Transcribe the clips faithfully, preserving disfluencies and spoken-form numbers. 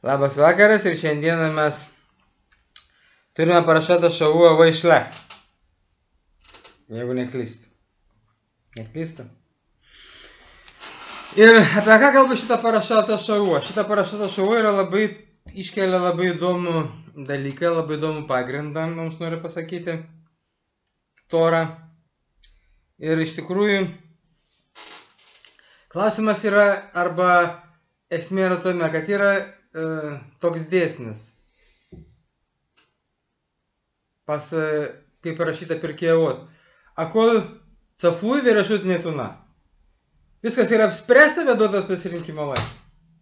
Labas vakaras ir šiandieną mes turime parašatą Šavua Vaišlech. Jeigu neklystu. Neklystu. Ir apie ką kalba šitą parašatą Šavua? Šitą parašatą Šavua yra labai, iškelia labai įdomų dalyką, labai įdomų pagrindą, mums nori pasakyti, Torą. Ir iš tikrųjų, klausimas yra, arba esmė yra tome, kad yra e, toks dėsnis. Pas, e, kaip parašyta Pirkėje Avot. Akol cafui vėrašut netuna. Viskas yra apspręsta, bet duotas pasirinkimo laisvė.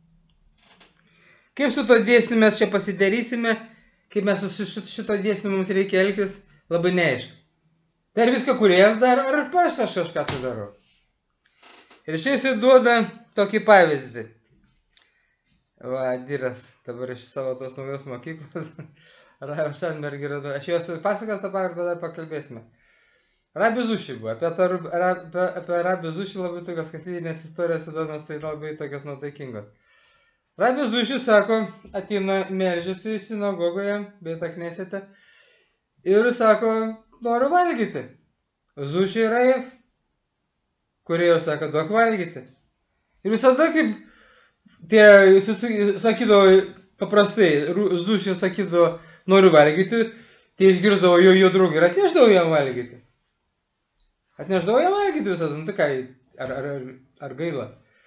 Kaip su to dėsniu mes čia pasidarysime, kaip mes su šito dėsniu mums reikia elgtis, labai neaišku. Tai ar viską kūrėjas daro, ar aš kažką tai darau. Ir čia jisai duoda tokį pavyzdį. Va, Diras, dabar iš savo tos naujos mokyklos. Rabi Šanberg yra, aš jau esu pasakas tą pavyzdį, dar pakalbėsime. Rabi Zuši buvo, apie, tą, apie, apie Rabi Zuši labai tokios kasidinės istorijos įdomios, tai labai tokios nuotaikingos. Rabi Zuši sako, ateina meldžiasi sinagogoje, beita knesete, ir sako, noriu valgyti. Zuši Raif, kurie jau sako, duok valgyti. Ir visada kaip tie, sakydavo paprastai, Zuši sakydavo, noriu valgyti, tai išgirsdavo jo, jo draugį ir atneždavo jam valgyti. Atneždavo jam valgyti visada, nu tai ką, ar, ar, ar gaila.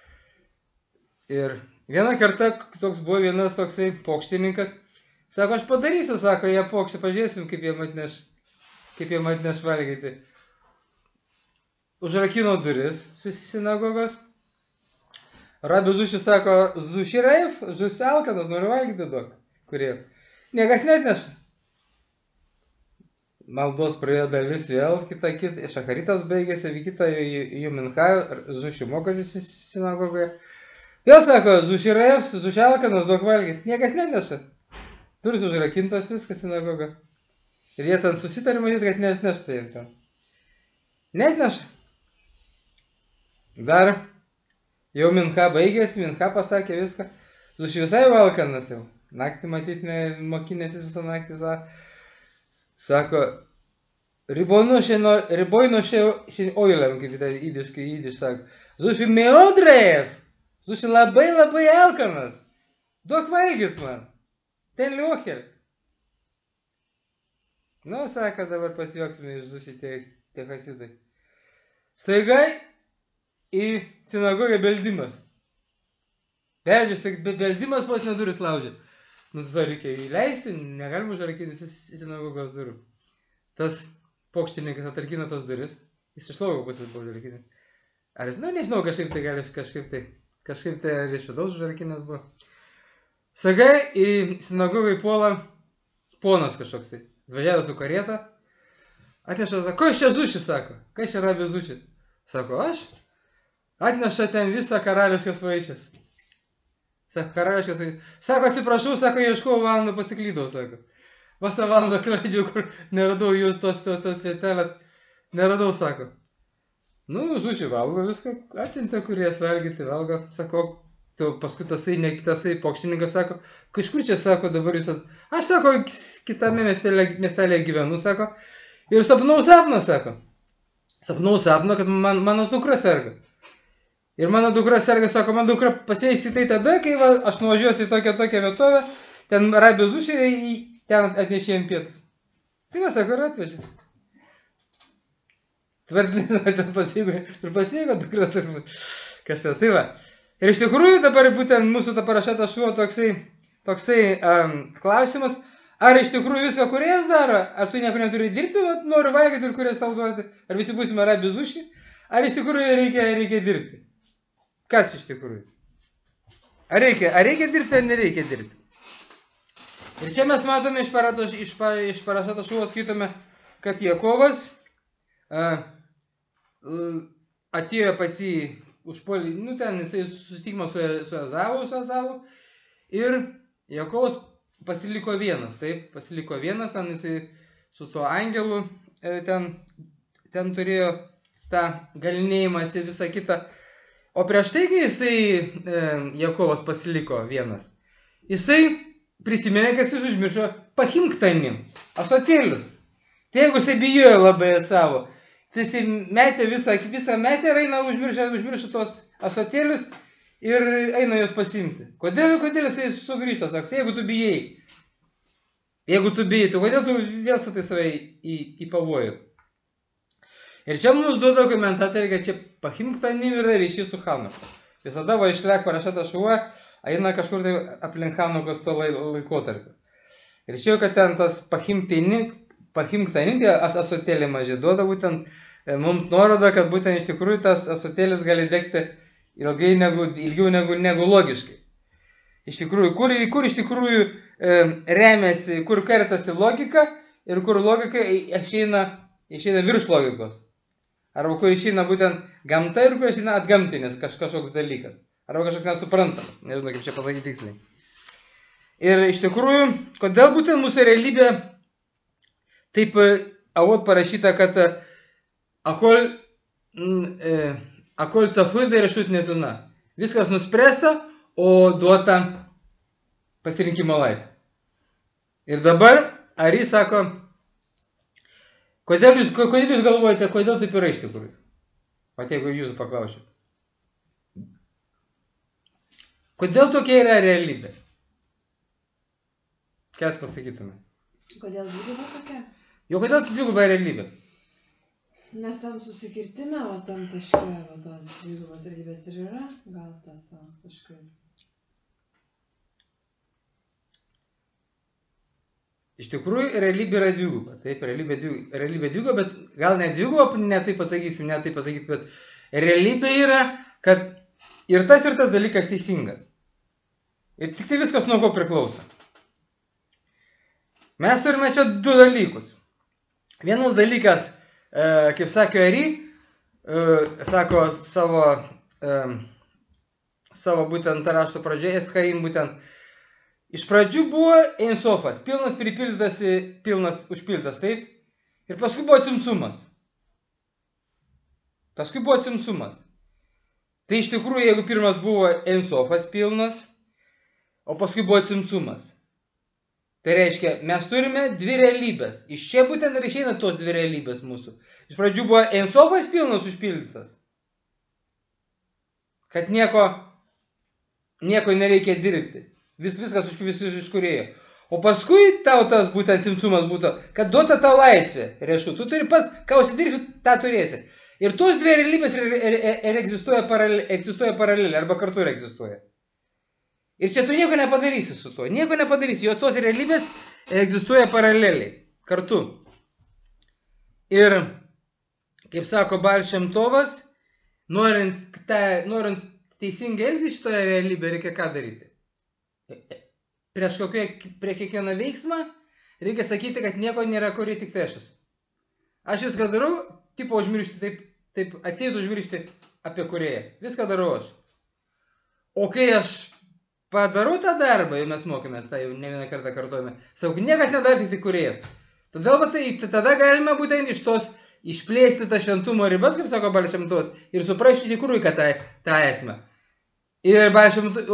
Ir vieną kartą toks buvo vienas toksai pokštininkas, sako, aš padarysiu, sako, jie pokštį, pažiūrėsim, kaip jie atneš, kaip jie atneš valgyti. Užrakino duris sinagogos. Rabi Zuši sako, Zuši Raif, Zuši alkanas, noriu valgyti duok, kurie. Niekas netneša. Maldos praėjo dalis vėl, kita, kita, šacharitas baigėsi, kita jų mincha, Zuši mokosi sinagogoje. Vėl sako, Zuši Raif, Zuši alkanas, duok valgyti. Niekas netneša. Duris užrakintas, viskas sinagoga. Ir jie ten susitarė matyti, kad nešnešta jiem ten. Netneša. Dar jau mincha baigėsi, mincha pasakė viską. Zuši visai valkanas jau. Naktį matyti, ne, mokinėsi visą naktį. Sako, riboj nuo šiandien oilėm, kaip tai įdiškai įdiš sako. Zuši merod Raif. Zuši labai labai alkanas. Duok valgyt man. Ten liuokel. Nu, sako, dabar pasijuoksime iš Zuši tie, tie hasidai. Staiga į sinagogą beldimas. Beldžiasi, beldimas pos neduris laužė. Nu, tai reikia įleisti, negalima užrakinti į sinagogos durų. Tas pokštininkas atrakino tas duris. Jis iš lauko pusės buvo užrakinęs. Ar jis, nu, nežinau, kažkaip tai gali, kažkaip tai, kažkaip tai ar iš vidaus užrakinęs buvo. Sagai į sinagogą įpuola ponas kažkoks tai. Atvažiavo su karieta. Atneša, sako, kas čia Zuši, sako. Kas čia Rabi Zuši? Sako, aš? Atneša ten visą karališkas vaišės. Sako, karališkas vaišės. Sako, atsiprašau, sako, ieškau valandą, pasiklydau, sako. Vasa valandą klaidžiau, kur neradau jūs tos, tos, tos vietelės. Neradau, sako. Nu, Zuši valgo viską, atsiuntė, kuries valgyti, valgo. Sako, tu paskui tasai, ne tasai pokštininkas, sako, kažkur čia, sako, dabar jūs at... Aš, sako, kitame miestelėje gyvenu, sako. Ir sapnau sapną, sako. Sapnau sapną, kad man, mano dukra serga. Ir mano dukra serga, sako, man dukra pasveisti tai tada, kai va, aš nuvažiuosiu į tokią tokią vietovę, ten Rabi Zuši ir ten atnešėjom pietus. Tai va, sako, ir atvežiu. Tvardinau, ten pasveigo, ir pasveigo dukra turbūt. Kažkas, tai va. Ir iš tikrųjų dabar būtent mūsų ta parašata šuo toksai, toksai um, klausimas, ar iš tikrųjų viską kūrėjas daro, ar tu nieko neturi dirbti, va, noriu valgyti ir kūrėjas tau duoti, ar visi būsime Rabi Zuši, ar iš tikrųjų reikia, reikia dirbti. Kas iš tikrųjų? Ar reikia, ar reikia dirbti, ar nereikia dirbti? Ir čia mes matome iš, parato, iš, iš parašato šuvo skaitome, kad Jakovas uh, atėjo pas jį užpuolį, nu ten jisai susitikimo su, su Ezavu, su Ezavu, ir Jakovas pasiliko vienas, taip, pasiliko vienas, ten jisai su tuo angelu ten, ten turėjo tą galinėjimąsi visą kitą. O prieš tai, kai jisai e, Jakovas pasiliko vienas, jisai prisiminė, kad jis užmiršo pahimktanim, asotėlius. Tai jeigu jisai bijojo labai savo, tai jisai metė visą, visą metę ir eina užmiršę, užmiršę tos asotėlius ir eina jos pasimti. Kodėl, kodėl jisai sugrįžta, sako, tai jeigu tu bijai, jeigu tu bijai, tai kodėl tu vėl satai save į, į pavojų? Ir čia mums duoda komentatoriai, kad čia pahimktanim yra ryšys su Hanuka. Visada va išlek parašyta šuo, eina kažkur tai aplink Hanukos to laikotarpį. Ir čia, kad ten tas pahimktanim, pahimktanim, tai asotėlį maži duoda būtent, mums nuoroda, kad būtent iš tikrųjų tas asotėlis gali degti ilgai negu, ilgiau negu, negu logiškai. Iš tikrųjų, kur, kur iš tikrųjų e, remiasi, kur kertasi logika ir kur logika išeina, išeina virš logikos. Arba kur išeina būtent gamta ir kur išeina atgamtinis kaž, kažkoks dalykas. Arba kažkoks nesuprantamas. Nežinau, kaip čia pasakyti tiksliai. Ir iš tikrųjų, kodėl būtent mūsų realybė taip avot parašyta, kad akol, e, akol cafui verešut netuna. Viskas nuspręsta, o duota pasirinkimo laisvė. Ir dabar Ari sako, kodėl jūs, kodėl jūs galvojate, kodėl taip yra iš tikrųjų? Vat jeigu jūsų paklausiu. Kodėl tokia yra realybė? Ką jūs pasakytume? Kodėl dviguba tokia? Jo, kodėl dviguba realybė? Nes tam susikirtime, o tam taške, o tos dvigubos realybės ir yra, gal tas kažkaip. Iš tikrųjų, realybė yra dviguba. Taip, realybė, realybė dviguba, bet gal ne dviguba, ne taip pasakysim, ne taip pasakysim, bet realybė yra, kad ir tas ir tas dalykas teisingas. Ir tik tai viskas nuo ko priklauso. Mes turime čia du dalykus. Vienas dalykas, e, kaip sakė Ari, e, sako savo, e, savo būtent rašto pradžioje, Eschaim būtent, iš pradžių buvo Einsofas, pilnas pripildytas, pilnas užpildytas, taip? Ir paskui buvo Cimcumas. Paskui buvo Cimcumas. Tai iš tikrųjų, jeigu pirmas buvo Einsofas pilnas, o paskui buvo Cimcumas. Tai reiškia, mes turime dvi realybės. Iš čia būtent ir išeina tos dvi realybės mūsų. Iš pradžių buvo Einsofas pilnas užpildytas. Kad nieko, nieko nereikia dirbti. Vis, viskas užpildytas iš kūrėjo. O paskui tau tas būtent Cimcumas būtų, kad duota tau laisvė, rešų. Tu turi pas, ką užsidirbti, tą turėsi. Ir tos dvi realybės ir, ir, ir, ir egzistuoja, paralel, egzistuoja paraleliai, arba kartu ir egzistuoja. Ir čia tu nieko nepadarysi su tuo. Nieko nepadarysi, jo tos realybės egzistuoja paraleliai, kartu. Ir, kaip sako Baal Shem Tovas, norint, ta, norint teisingai elgtis šitoje realybėje, reikia ką daryti? Prieš kokie, prie kiekvieną veiksmą reikia sakyti, kad nieko nėra, kurį tik tai aš esu. Aš viską darau, tipo užmiršti, taip, taip atseit užmiršti apie kūrėją. Viską darau aš. O kai aš padarau tą darbą, jau mes mokėmės, tai jau ne vieną kartą kartuojame, sakau, niekas nedara, tik tai kūrėjas. Todėl, va, tai, tada galime būtent iš tos išplėsti tą šventumo ribas, kaip sako Baal Shem Tovas, ir suprasti tikrųjų, kad tą, tą esmę. Ir Baal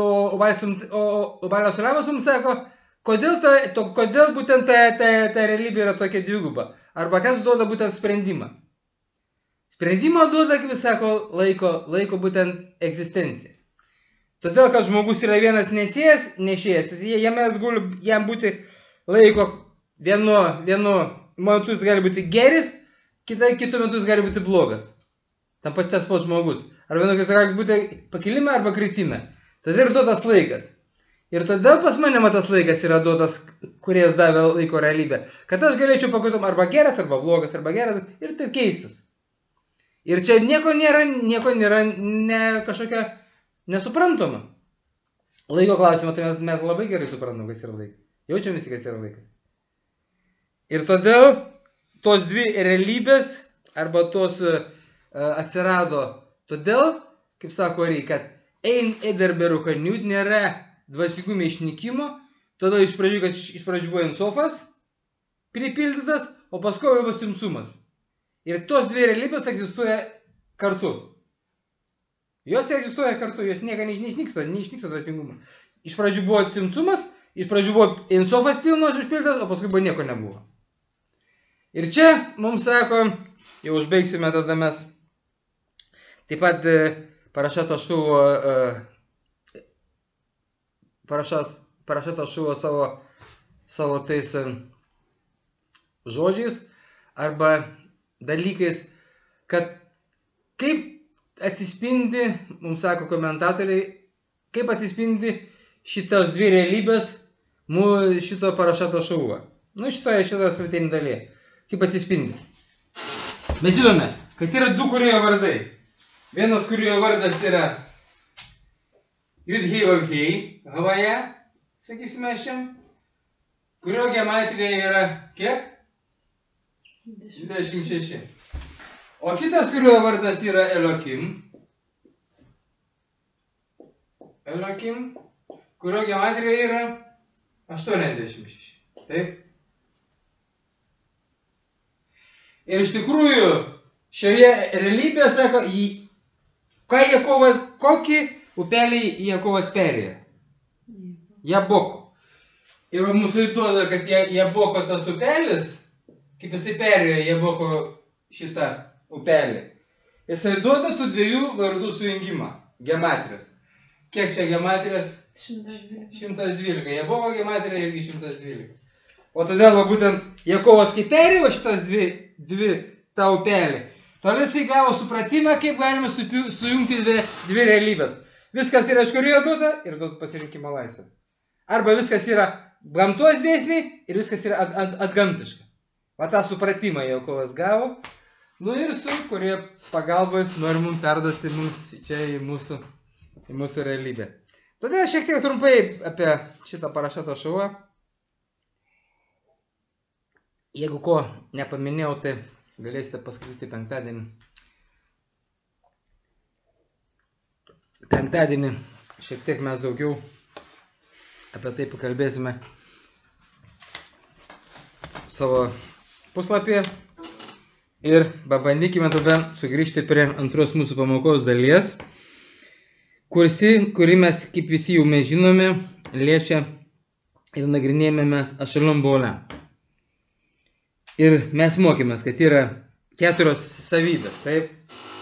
Sulamas mums sako, kodėl, ta, to, kodėl būtent ta, ta, ta realybė yra tokia dviguba. Arba kas duoda būtent sprendimą. Sprendimą duoda, kaip jis sako, laiko, laiko būtent egzistencija. Todėl, kad žmogus yra vienas nesėjęs, nešėjęs, jame guli jam būti laiko vienu, vienu metu jis gali būti geris, kita, kitu metu jis gali būti blogas. Tam pat tas pats žmogus. Arba vienu, kas gali būti pakilime arba kritime. Todėl ir duotas laikas. Ir todėl pas mane tas laikas yra duotas, kuris davė laiko realybę. Kad aš galėčiau pakaitom arba geras, arba blogas, arba geras ir taip keistas. Ir čia nieko nėra, nieko nėra ne, kažkokia nesuprantama. Laiko klausimą, tai mes, mes labai gerai suprantam, kas yra laikas. Jaučiam visi, kas yra laikas. Ir todėl tos dvi realybės arba tos uh, atsirado. Todėl, kaip sako Ari, kad ein eder beruchaniut nėra dvasingumo išnykimo, todėl iš pradžių, kad iš pradžių buvo Einsofas pripildytas, o paskui buvo Cimcumas. Ir tos dvi realybės egzistuoja kartu. Jos egzistuoja kartu, jos nieka neišnyksta, neišnyksta dvasingumo. iš pradžių buvo Cimcumas, iš pradžių buvo Insofas pilnas užpiltas, o paskui buvo nieko nebuvo. Ir čia mums sako, jau užbaigsime tada mes, taip pat Parašat Ašuvo, Parašat, Parašat Ašuvo savo, savo tais žodžiais arba dalykais, kad kaip atsispindi, mums sako komentatoriai, kaip atsispindi šitos dvi realybės šito Parašat Ašuvo. Nu, šitoje šitos svetainė dalyje. Kaip atsispindi. Mes žinome, kad yra du kūrėjo vardai. Vienas kūrėjo vardas yra Yud-Hei Vav-Hei, Havaja, sakysime šiam, kurio gematrija yra kiek? dvidešimt šeši. O kitas, kurio vardas yra Elokim, Elokim, kurio gematrija yra aštuoniasdešimt šeši. Taip? Ir iš tikrųjų, šioje realybėje sako, ką Jakovas, kokį upelį Jakovas perėjo? Jaboko. Ir mūsų įduoda, kad Jaboko tas upelis, kaip jisai perėjo Jaboko šitą upelį. Jisai duoda tų dviejų vardų sujungimą. Gematrijos. Kiek čia gematrijos? šimtas dvylika. Jaboko gematrija irgi šimtas dvylika. O todėl va, būtent Jakovas, kai perėjo šitas dvi, dvi tą upelį, toliau jisai gavo supratimą, kaip galima sujungti dvi, dvi realybės. Viskas yra iš kūrėjo duota ir duota pasirinkimo laisvė. Arba viskas yra gamtos dėsniai ir viskas yra at, at, atgamtiška. Va tą supratimą Jakovas gavo. Nu ir su kurie pagalbos nori mums perduoti mums čia į mūsų, į mūsų realybę. Todėl šiek tiek trumpai apie šitą Parašat Ašuvo. Jeigu ko nepaminėjau, tai galėsite paskaityti penktadienį. Penktadienį šiek tiek mes daugiau apie tai pakalbėsime savo puslapyje. Ir pabandykime tada sugrįžti prie antros mūsų pamokos dalies, kursi, kurį mes, kaip visi jau mes žinome, liečia ir nagrinėjame mes Ašalom Baolem. Ir mes mokėmės, kad yra keturios savybės, taip?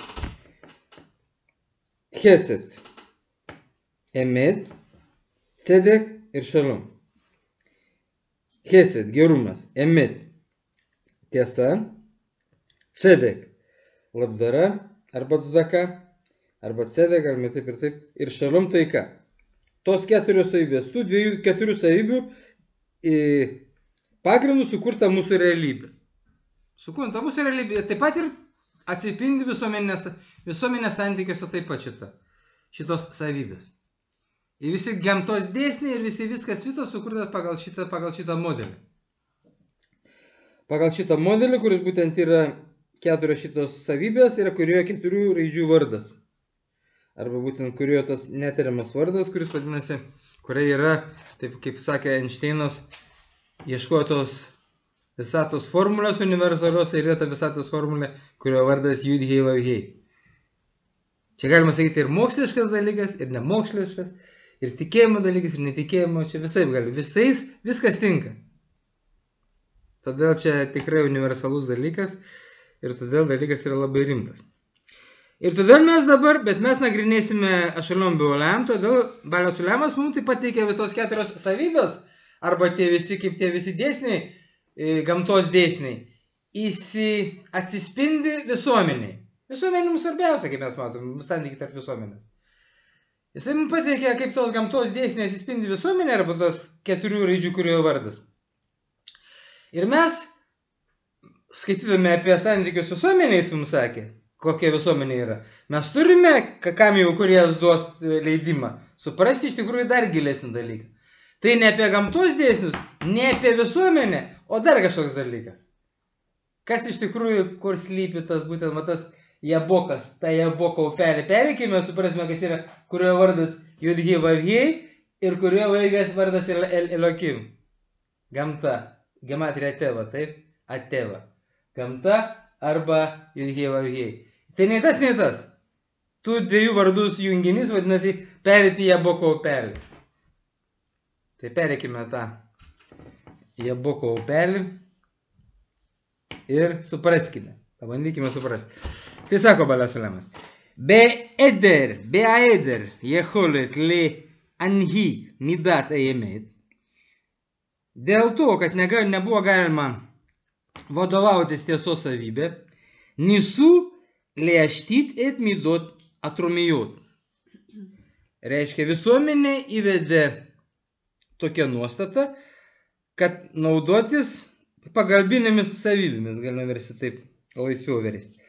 Chesed, Emet, Tzedek ir Šalom. Chesed, gerumas, Emet, tiesa, Tzedek, labdara, arba tzedaka, arba tzedek, arba taip ir taip, ir Šalom taika. Tos keturios savybės, tų dviejų keturių savybių pagrindų sukurta mūsų realybė. Sukurta mūsų realybė, taip pat ir atsipindi visuomenės, visuomenės santykiuose taip pat šita, šitos savybės. Ir visi gamtos dėsniai ir visi viskas kitas sukurtas pagal šitą, pagal šitą modelį. Pagal šitą modelį, kuris būtent yra keturios šitos savybės, yra kurioje keturių raidžių vardas. Arba būtent kurioje tas netariamas vardas, kuris vadinasi, kuria yra, taip kaip sakė Einšteinas, ieškojo tos visatos formulės universalios ir yra ta visatos formulė, kurio vardas Yud-Hei Vav-Hei. Čia galima sakyti ir moksliškas dalykas, ir nemoksliškas, ir tikėjimo dalykas, ir netikėjimo, čia visai gali, visais viskas tinka. Todėl čia tikrai universalus dalykas. Ir todėl dalykas yra labai rimtas. Ir todėl mes dabar, bet mes nagrinėsime Ašalom Baolem, todėl Baalios ulemas mums taip pateikia tos keturios savybės, arba tie visi, kaip tie visi dėsniai, gamtos dėsniai, įsi atsispindi visuomeniai. Visuomenė mums svarbiausia, kaip mes matom, santykiai tarp visuomenės. Jisai mums pateikia, kaip tos gamtos dėsniai atsispindi visuomenė, arba tos keturių raidžių kuriojo vardas. Ir mes skaitydami apie santykius visuomeniais, mums sakė, kokia visuomenė yra. Mes turime, kam jau kuriejas duos leidimą, suprasti iš tikrųjų dar gilesnį dalyką. Tai ne apie gamtos dėsnius, ne apie visuomenę, o dar kažkoks dalykas. Kas iš tikrųjų, kur slypi tas būtent tas Jabokas, ta Jaboko upelė. Pereikime, suprasime, kas yra, kurio vardas Yud-Hei Vav-Hei ir kurio vardas Elokim. Gamta, gematrija Ateva, taip? Ateva. Gamta arba Yud-Hei Vav-Hei. Tai nei tas, nei tas. Tų dviejų vardų junginys vadinasi perėti Jaboko upelį. Tai pereikime tą Jaboko upelį ir supraskime. Pabandykime suprasti. Tai sako Baal Hasulemas. Be'eder, be'eder, יכולת להנהיג מידת האמת. Dėl to, kad negal, nebuvo galima vadovautis tiesos savybė, nisu leaštyt et midot atromijot. Reiškia, visuomenė įvedė tokią nuostatą, kad naudotis pagalbinėmis savybėmis, galime versti taip, laisviau versti.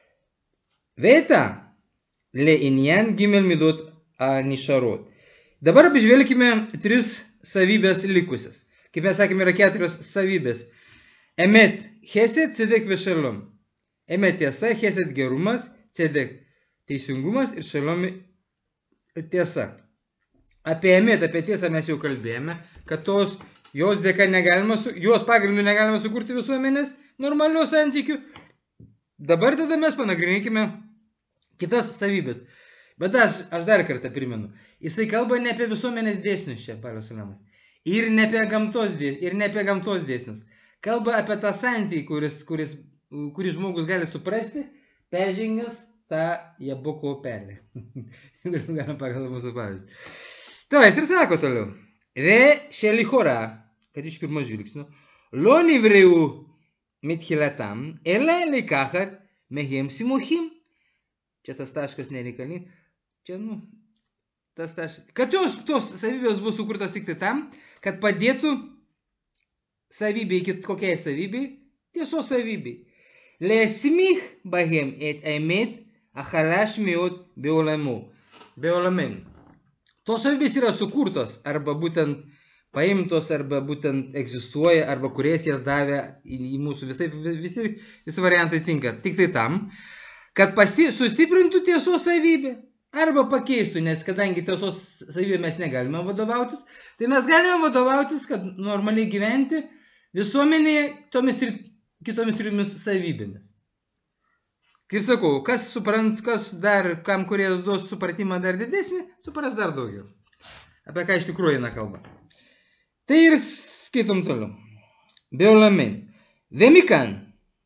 Veita, le'inyan gimel midot anisharot. Dabar apžvelkime tris savybės likusias. Kaip mes sakėme, yra keturios savybės. Emet, chesed, cedek vešalom. Emet tiesa, chesed gerumas, cedek teisingumas ir šalom tiesa. Apie emet, apie tiesą mes jau kalbėjome, kad tos, jos dėka negalima, su, jos pagrindų negalima sukurti visuomenės normalių santykių. Dabar tada mes panagrinėkime kitas savybės. Bet aš, aš dar kartą primenu, jisai kalba ne apie visuomenės dėsnius čia, Baal Hasulemas. Ir ne apie gamtos, ir ne apie gamtos dėsnius. Kalba apie tą santykį, kuris, kuris, kuris žmogus gali suprasti, peržengęs tą Jaboko upelį. Galim pagal mūsų pavyzdį. Tai jis ir sako toliau. Ve šelichora, kad iš pirmo žvilgsnio, lo nivreu mithilatam, ele likachat mehem simuchim. Čia tas taškas nereikalingas. Čia, nu, tas taškas. Kad tos, tos savybės bus sukurtos tik tai tam, kad padėtų savybei, kokiai savybei, tiesos savybei. Le'esmich bahem et emet achalash meod beolamo. Beolamen. Tos savybės yra sukurtos, arba būtent paimtos, arba būtent egzistuoja, arba kurias jas davė į, į mūsų visai, visi, visi variantai tinka. Tik tai tam, kad pasi, sustiprintų tiesos savybę, arba pakeistų, nes kadangi tiesos savybė mes negalime vadovautis, tai mes galime vadovautis, kad normaliai gyventi visuomenėje tomis ir kitomis trimis savybėmis. Kaip sakau, kas suprant, kas dar, kam kuriejas duos supratimą dar didesnį, supras dar daugiau. Apie ką iš tikrųjų eina kalba. Tai ir skaitom toliau. Beolamen. Vemikan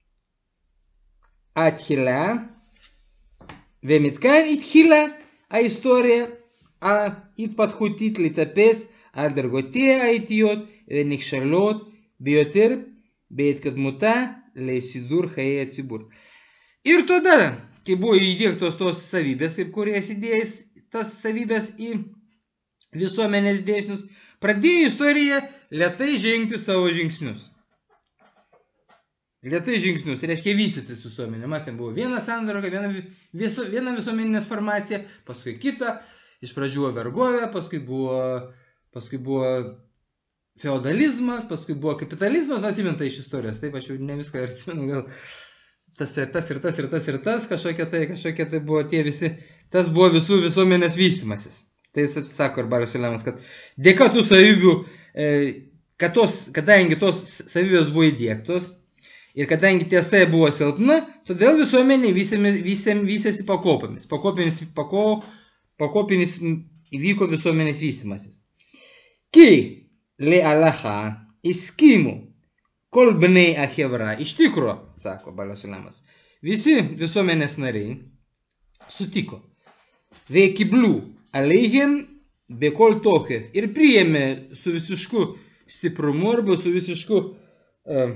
atхила, ומתקן התחילה ההיסטוריה ההתפתחותית לטפס על דרגותיה האיטיות ונכשלות ביותר בהתקדמותה לסידור חיי הציבור. Ir tada, kai buvo įdėktos tos savybės, kaip kuriejas įdėjęs tas savybės į visuomenės dėsnius, pradėjo istorija lėtai žengti savo žingsnius. Lėtai žingsnius, reiškia vystytis visuomenė. Matėm, buvo viena sandara, viena, viso, viena visuomeninės formacija, paskui kita, iš pradžių buvo vergovė, paskui buvo, paskui buvo feodalizmas, paskui buvo kapitalizmas, atsiminta iš istorijos, taip aš jau ne viską atsimenu, gal tas ir tas ir tas ir tas ir tas, kažkokie tai, kažkokie tai buvo tie visi, tas buvo visų visuomenės vystymasis. Tai jis sako ir Baal Hasulemas, kad dėka tų savybių, kad tos, kadangi tos savybės buvo įdėktos, ir kadangi tiesa buvo silpna, todėl visuomenė vystėsi pakopomis. Pakopinis, pako, pakopinis įvyko visuomenės vystymasis. Ki le alaha iskimu kol bnei achevra. Iš tikro, sako Baal Hasulemas, visi visuomenės nariai sutiko. Veikiblu aleihim bekol tochev. Ir priėmė su visišku stiprumu arba su visišku uh,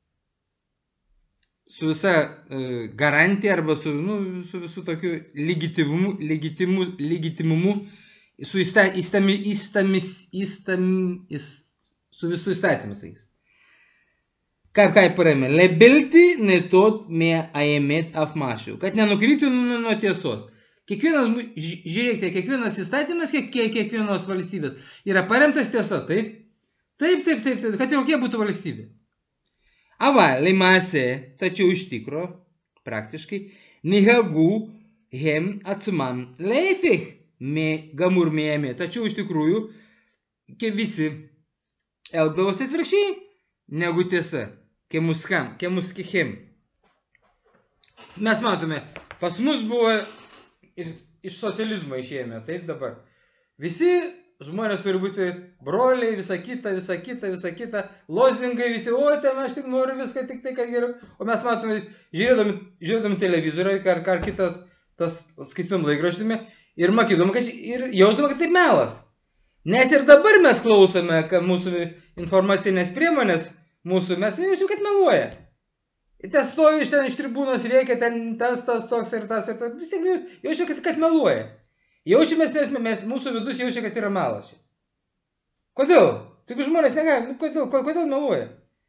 su visa uh, garantija arba su, nu, su visu tokiu legitimumu, legitimu, legitimumu su įstami, įstamis, įstam, įst, su visų įstatymus. Kaip kaip parėmė, lebelti netot me aemet afmašiu, kad nenukryptų nuo, nuo tiesos. Kiekvienas, žiūrėkite, kiekvienas įstatymas, kiek, kiekvienos valstybės yra paremtas tiesa, taip? Taip, taip, taip, taip, kad ir kokia būtų valstybė. Ava, leimase, tačiau iš tikro, praktiškai, nihagu hem atsumam leifich me gamur me eme. Tačiau iš tikrųjų, kaip visi elgdavosi atvirkščiai negu tiesa. Kemuskam, kemuskichem. Mes matome, pas mus buvo ir iš socializmo išėjome, taip dabar. Visi žmonės turi būti broliai, visa kita, visa kita, visa kita, lozingai visi, o ten aš tik noriu viską, tik tai, kad geriau. O mes matome, žiūrėdami, žiūrėdami televizorių, ar, ar kitas, tas skaitom laikraštimi, ir matydom, kad, ir jausdom, kad tai melas. Nes ir dabar mes klausome, kad mūsų informacinės priemonės, mūsų, mes jaučiam, kad meluoja. Ir tas stovi iš ten iš tribūnos, reikia ten tas, tas, toks ir tas, ir tas, vis tiek jaučiam, kad, kad meluoja. Jaučiamės, mes, mūsų vidus jaučia, kad yra melas. Kodėl? Tik žmonės negali, nu, kodėl, kodėl meluoja?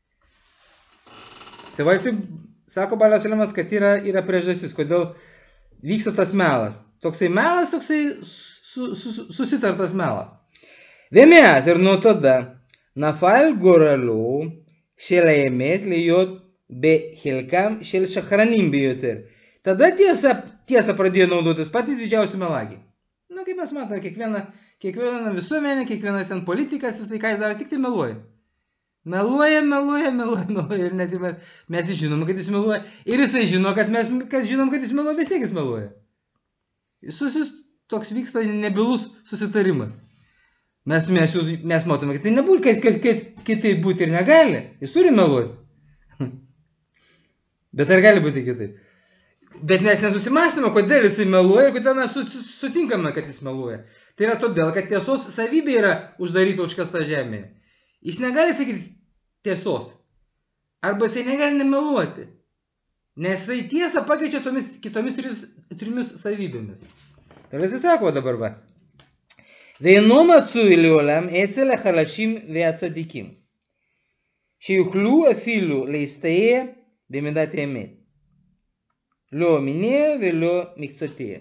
Tai va, jisai sako Baliaus Alemas, kad yra, yra priežastis, kodėl vyksta tas melas. Toksai melas, toksai su, su, susitartas melas. ומאז ארנותודה נפל גורלו של האמת להיות בחלקם של שקרנים ביותר. Tada tiesa, tiesa pradėjo naudotis patys didžiausi melagiai. Nu, kaip mes matome, kiekviena, kiekviena visuomenė, kiekvienas ten politikas, jis tai ką jis daro, tik tai meluoja. Meluoja, meluoja, meluoja, meluoja. Ir net mes, mes žinom, kad jis meluoja. Ir jisai žino, kad mes kad žinom, kad jis meluoja, vis tiek jis meluoja. Susis toks vyksta nebylus susitarimas. Mes, mes, mes matome, kad tai nebūtų, kad, kad, kad kitaip būti ir negali. Jis turi meluoti. Bet ar gali būti kitaip? Bet mes nesusimąstome, kodėl jisai meluoja ir kodėl mes sutinkame, kad jis meluoja. Tai yra todėl, kad tiesos savybė yra uždaryta užkasta žemėje. Jis negali sakyti tiesos. Arba jisai negali nemeluoti. Nes jisai tiesą pakeičia tomis kitomis trimis, trimis savybėmis. Tai jisai sako dabar va. ואינו מצוי לעולם אצל החלשים והצדיקים, שיוכלו אפילו להסתייע במידת האמת. לא מיניה ולא מקצתיה.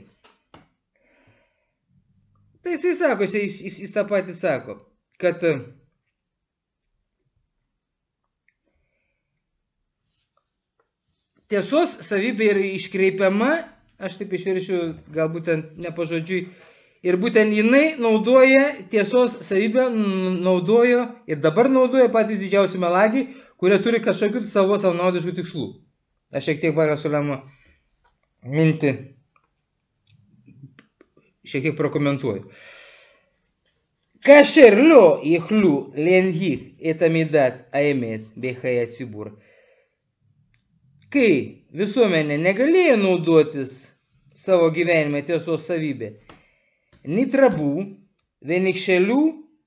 Tai jisai sako, jis, jis, jis tą patį sako, kad tiesos savybė yra iškreipiama, aš taip išverčiu galbūt ne pažodžiui, ir būtent jinai naudoja tiesos savybę, naudojo ir dabar naudoja patys didžiausi melagiai, kurie turi kažkokių savo savanaudiškų tikslų. Aš šiek tiek Baliaus Alemo mintį šiek tiek prokomentuoju. כאשר לא יכלו להנהיג את עמידת האמת בחיי הציבור, kai visuomenė negalėjo naudotis savo gyvenime tiesos savybę, נתרבו ונכשלו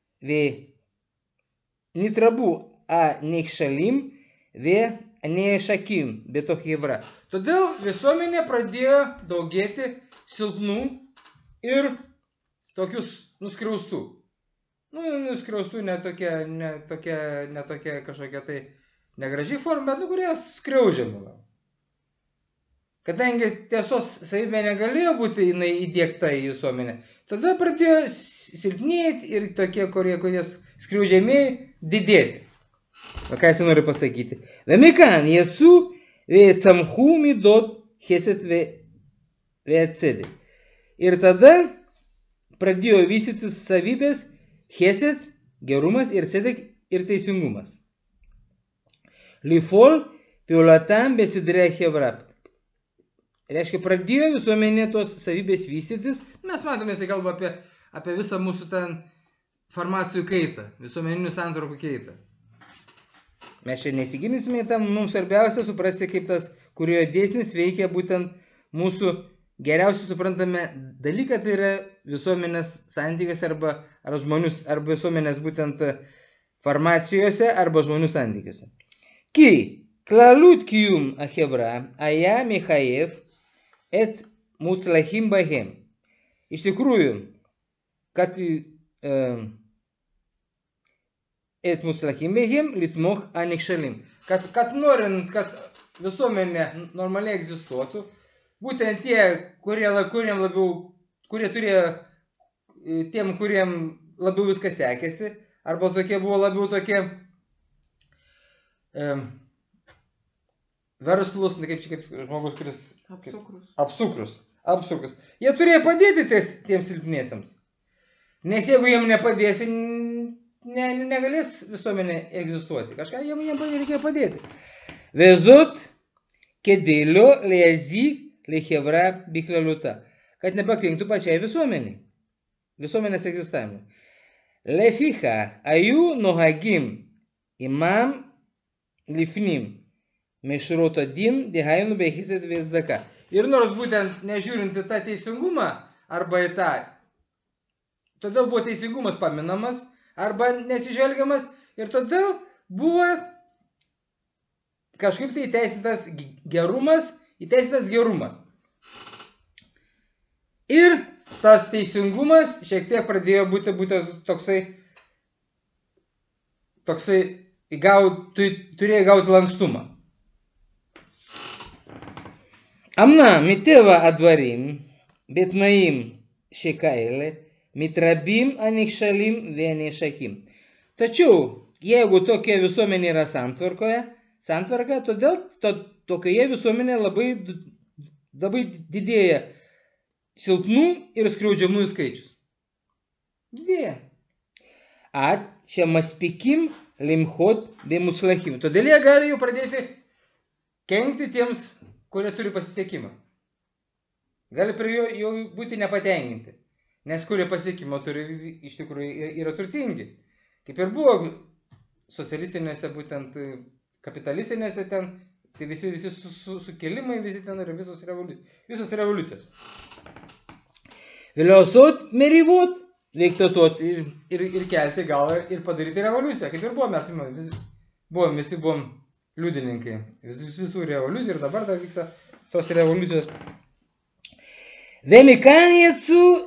ונתרבו הנכשלים ונאשקים בתוך חברה. Todėl visuomenė pradėjo daugėti silpnų ir tokius nuskriaustų. Nu, nuskriaustų ne tokia, ne tokia, ne tokia kažkokia tai negraži forma, bet nu, kurie skriaudžiami. Kadangi tiesos savybė negalėjo būti jinai įdiegta į visuomenę, tada pradėjo silpnėti ir tokie, kurie, kurie skriaudžiamiai didėti. O ką jis nori pasakyti? ומכאן יצאו וצמחו מידות חסד והצדק. Ir tada pradėjo vystytis savybės chesed, gerumas ir tzedek ir teisingumas. לפעול פעולתם בסדרי החברה. Reiškia, pradėjo visuomenė tos savybės vystytis. Mes matome, jisai kalba apie, apie visą mūsų ten formacijų keitą, visuomeninių santraukų keitą. Mes čia nesigilinsime į tą, mums svarbiausia suprasti, kaip tas kuriojo dėsnis veikia būtent mūsų geriausiai suprantame dalyką, tai yra visuomenės santykiuose arba, arba, žmonių, arba visuomenės būtent formacijose arba žmonių santykiuose. Ki klalut קיום החברה היה מחייב את מוצלחים בהם. Iš tikrųjų, kad את מוצלחים בהם לתמוך הנכשלים. Kad, kad norint, kad visuomenė normaliai egzistuotų, būtent tie, kurie, kuriem labiau, kurie turėjo, tiem, kuriem labiau viskas sekėsi, arba tokie buvo labiau tokie e, verslus, ne kaip čia kaip žmogus, kuris apsukrus. apsukrus, apsukrus. Jie turėjo padėti ties, tiems silpniesiams. Nes jeigu jiem nepadėsi, ne, negalės visuomenė egzistuoti. Kažką jiem, jiem reikėjo padėti. Vezot כדי לא להזיק לחברה בכללותה, kad nepakenktų pačiai visuomeniai, visuomenės egzistavimui. לפיכך היו נוהגים עמם לפנים משורות הדין, דהיינו בחסד וצדקה. Ir nors būtent nežiūrint į tą teisingumą arba į tą, todėl buvo teisingumas paminamas arba nesižvelgiamas ir todėl buvo kažkaip tai įteisintas gerumas, įteisintas gerumas. Ir tas teisingumas šiek tiek pradėjo būti būtent toksai, toksai įgaut, turėjo gauti lankstumą. אמנם מטבע הדברים, בתנאים שכאלה, מתרבים הנכשלים והנשקים. Tačiau, jeigu tokia visuomenė yra santvarkoje, santvarka, todėl to, tokioje visuomenėje labai, labai didėja silpnų ir skriaudžiamųjų skaičius. Didėja. At שמספיקים למחות במוצלחים. Todėl jie gali jau pradėti kenkti tiems, kurie turi pasisekimą. Gali prie jo jau būti nepatenkinti, nes kurie pasiekimą turi, iš tikrųjų yra turtingi. Kaip ir buvo socialistinėse, būtent kapitalistinėse ten, tai visi, visi su, su, sukelimai, visi ten yra visos, revoliu, visos revoliucijos. ולעשות מריבות Veiktuot ir, ir, ir kelti galą ir padaryti revoliuciją. Kaip ir buvo, mes vis, buvom, visi buvom liudininkai vis, visų revoliucijų ir dabar dar vyksta tos revoliucijos. ומכאן יצאו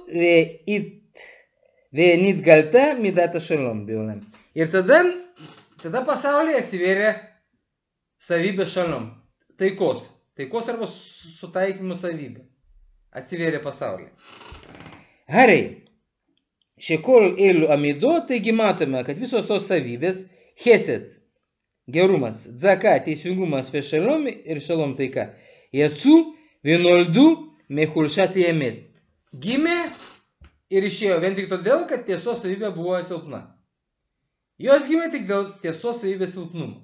ונתגלתה מידת השלום בעולם. Ir tada, tada pasaulyje atsivėrė savybė šalom. Taikos. Taikos arba sutaikymų savybė. Atsivėrė pasaulyje. הרי שכל אלו המידות, taigi matome, kad visos tos savybės, chesed, gerumas, dzaka, teisingumas, šalom ir šalom taika, יצאו ונולדו מחולשת האמת. Gimė ir išėjo vien tik todėl, kad tiesos savybė buvo silpna. Jos gimė tik dėl tiesos savybės silpnumo.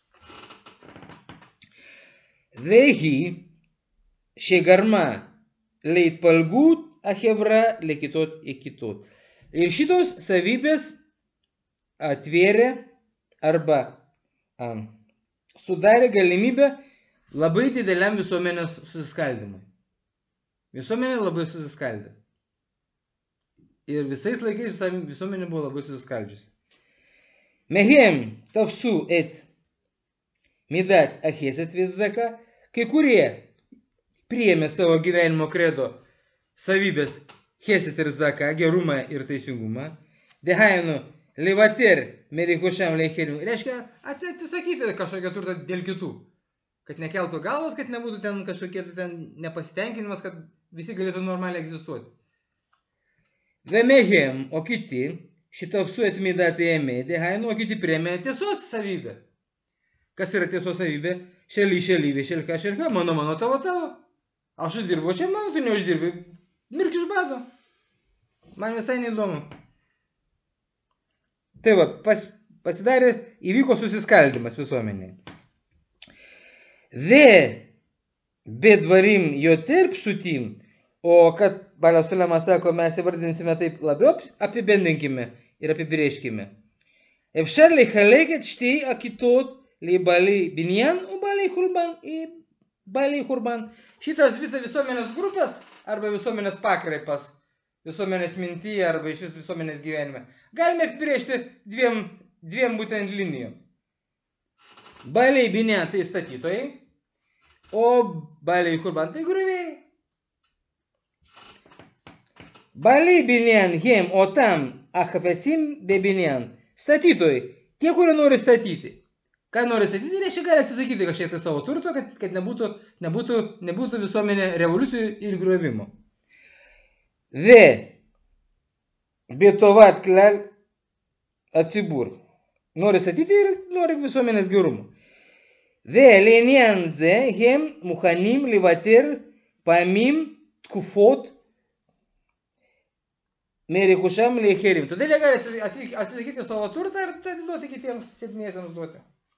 והיא שגרמה להתפלגות החברה לכיתות לכיתות. Ir šitos savybės atvėrė arba um, sudarė galimybę labai dideliam visuomenės susiskaldimui. Visuomenė labai susiskaldė. Ir visais laikais visuomenė buvo labai susiskaldžiusi. מהם תפסו את מידת החסד וצדקה, kai kurie priėmė savo gyvenimo kredo savybės chesed ir zdaka, gerumą ir teisingumą. דהיינו לוותר מרכושם לאחרים, reiškia atsisakyti kažkokią turtą dėl kitų. Kad nekeltų galvos, kad nebūtų ten kažkokie ten nepasitenkinimas, kad visi galėtų normaliai egzistuoti. ומהם או כיתי שתפסו את מידת האמת, דהיינו, o kiti priėmė tiesos savybę. Kas yra tiesos savybė? Šeli, šeli, šelka, šelka, mano, mano, tavo, tavo. Aš uždirbu, čia mano, tu neuždirbi. Mirk iš bado. Man visai neįdomu. Tai va, pas, pasidarė, įvyko susiskaldimas visuomenėje. ובדברים יותר פשוטים, o kad Balio Sulemas sako, mes įvardinsime taip labiau, apibendrinkime ir apibrėžkime. אפשר לחלק את שתי הכיתות לבעלי בניין ובעלי חורבן. בעלי חורבן. Šitas visa visuomenės grupės arba visuomenės pakraipas, visuomenės mintyje arba iš vis visuomenės gyvenime, galime apibrėžti dviem, dviem būtent linijom. בעלי בניין tai statytojai, o בעלי חורבן tai griovėjai. בעלי בניין הם אותם החפצים בבניין. Statytojai, tie, kurie nori statyti. Ką nori statyti, reiškia gali atsisakyti kažkiek tai savo turto, kad, kad nebūtų, nebūtų, nebūtų visuomenė revoliucijų ir griovimo. ובטובת כלל הציבור. Nori statyti ir nori visuomenės gerumo. ולעניין זה הם מוכנים לוותר פעמים תקופות מרכושם לאחרים. Todėl jie gali atsisakyti savo turtą ir atiduoti kitiems silpniesiems duoti.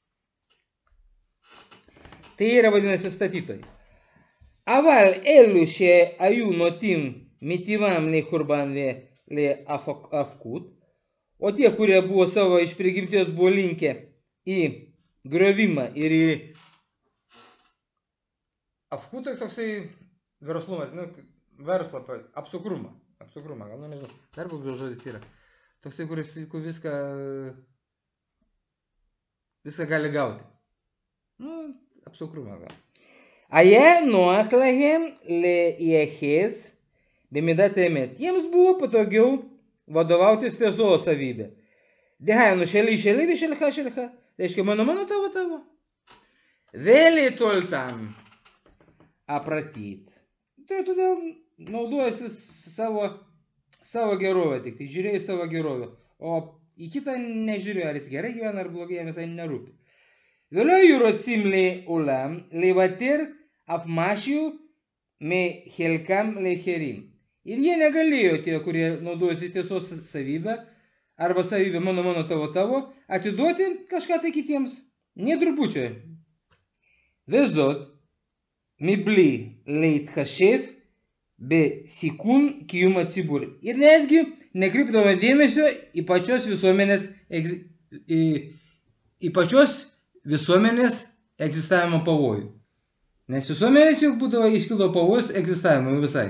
Tai yra vadinasi statytojai. אבל אלו שהיו נוטים מטבעם לחורבן ולהפקות, o O tie, kurie buvo savo iš prigimties buvo linkę į griovimą ir į Apskūtai toksai verslumas, nu, verslą, apsukrumą. Apsukrumą, gal, nu, nežinau. Dar koks žodis yra. Toksai, kuris viską, viską gali gauti. Nu, apsukrumą gal. היה נוח להם לייחס במידת האמת. jiems buvo patogiau vadovautis tiesos savybė. דהיינו, שלי שלי ושלך שלך. reiškia, mano mano tavo tavo. ולתולתם apratyti. Tai todėl naudojasi savo, savo gerovę, tik tai žiūrėjo savo gerovę. O į kitą nežiūrėjo, ar jis gerai gyvena, ar blogai, jam visai nerūpi. ולא היו רוצים לעולם לוותר אף משהו מחלקם לאחרים. Ir jie negalėjo, tie, kurie naudojasi tiesos savybę, arba savybę mano, mano, tavo, tavo, atiduoti kažką tai kitiems. Nė trupučio. וזאת, מבלי להתחשב בסיכון קיום הציבור. Ir netgi nekreipdavo dėmesio į pačios visuomenės, į, į pačios visuomenės egzistavimo pavojų. Nes visuomenės juk būdavo iškilo pavojus egzistavimo visai.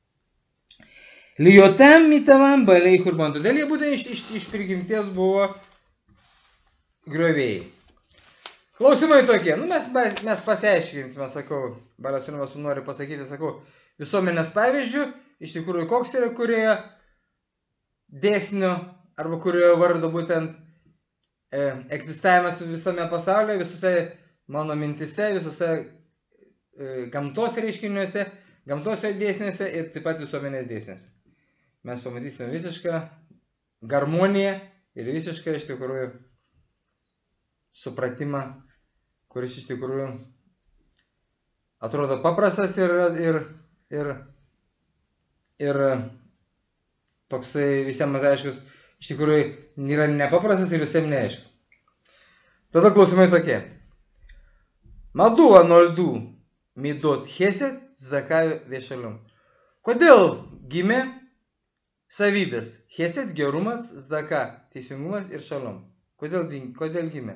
Lijotam mitavam baliai kurban. Todėl jie būtent iš, iš, iš prigimties buvo griovėjai. Klausimai tokie. Nu, mes, mes pasiaiškinsime, sakau, Balasiūnas nori pasakyti, sakau, visuomenės pavyzdžių, iš tikrųjų, koks yra kurioje dėsnio, arba kurioje vardo būtent e, egzistavimas visame pasaulyje, visose mano mintise, visose e, gamtos reiškiniuose, gamtos dėsniuose ir taip pat visuomenės dėsniuose. Mes pamatysime visišką harmoniją ir visišką iš tikrųjų supratimą, kuris iš tikrųjų atrodo paprastas ir, ir, ir, ir toksai visiems aiškus, iš tikrųjų yra nepaprastas ir visiems neaiškus. Tada klausimai tokie. Maduva noldu midot chesed zdaka vešalium. Kodėl gimė savybės chesed, gerumas, zdaka, teisingumas ir šalom? Kodėl, kodėl gimė?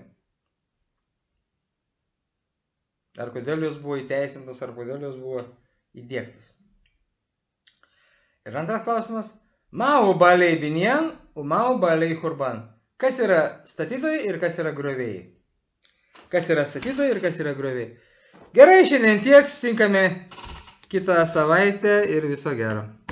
Ar kodėl jos buvo įteisintos, ar kodėl jos buvo įdėktos? Ir antras klausimas. Mao baliai binyan, o mao baliai hurban. Kas yra statytojai ir kas yra griovėjai? Kas yra statytojai ir kas yra griovėjai? Gerai, šiandien tiek, sutinkame kitą savaitę ir viso gero.